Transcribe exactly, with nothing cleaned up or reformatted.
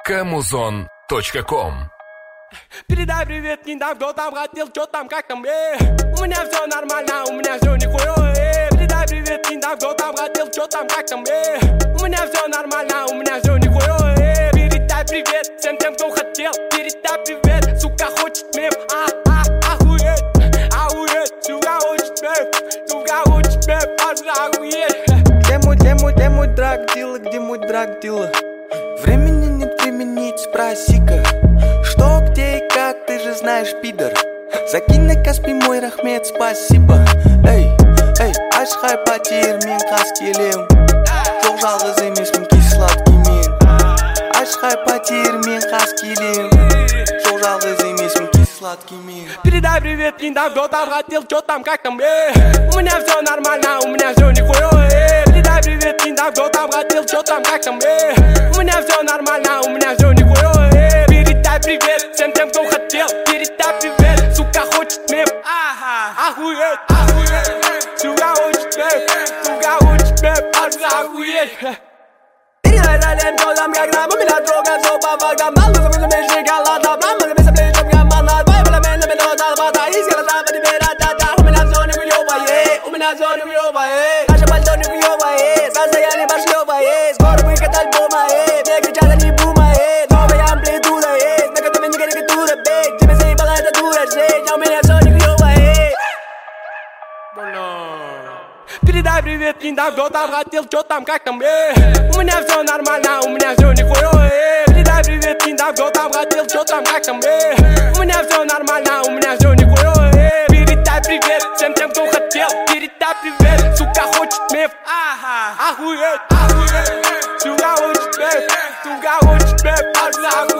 Камузон точка ком. Передай привет, не там, кто там хотел, что там, как там, э. У меня все нормально, у меня все нихуя, э. Передай привет, не там, кто там хотел, что там, как там, э. У меня все нормально, у меня все нихуя, э. Передай привет всем тем, кто хотел. Передай привет, сука, хочет мем, а, а, охуеть, охуеть. Сука, хочет мем, сука, хочет мем, пошла, охуеть. Где мой, где мой, где мой драг-дилер, где мой драг-дилер? Времени нет применить, спроси-ка, что, где и как, ты же знаешь, пидор. Закинь на Каспий мой рахмет, спасибо. Эй, эй, ашхай потер мен қас келем. Жоқ жалғыз емеспін кей сладкий мен. Ашхай потер мен қас келем. Жоқ жалғыз емеспін кей сладкий мен. Передай привет, не там, кто там хотел, что там, как там, э. У меня все нормально, у меня все нихуя, э. Передай привет, не там, кто там хотел, что там, как там, э. У меня все нормально, у меня все нихуя, э. Передай привет всем тем, кто хотел. Передай привет, сука, хочет мем, ага, охуеть, охуеть. Сука, хочет мем, сука, хочет мем, пошла, охуеть. Передай далее, кто там, как там, у меня трогает все по фактам. Мало за мной меньше галата, мама за меня плечом я манат. Твои баламены, меня залбата, из города, по тебе ра-та-та. У меня все нихуёвое, у меня все нихуёвое. Наше пальто нихуёвое, состояние пошлёвое. Скоро выход альбома, э, мне кричат, они бума, э. Новая амплитуда есть, на которой не карикатура, бей. Тебе заебала эта дура жить, а у меня все нихуёвое. Передай привет, не там, кто там хотел, что там, как там, э. У меня все нормально, у меня все нихуя, э. Передай привет, не там, кто там хотел, что там, как там, э. У меня все нормально, у меня все нихуя, э. Передай привет всем тем, кто хотел. Передай привет, сука, хочет мем, ага, охуеть, охуеть. Сука, хочет мем, сука, хочет мем, пошла.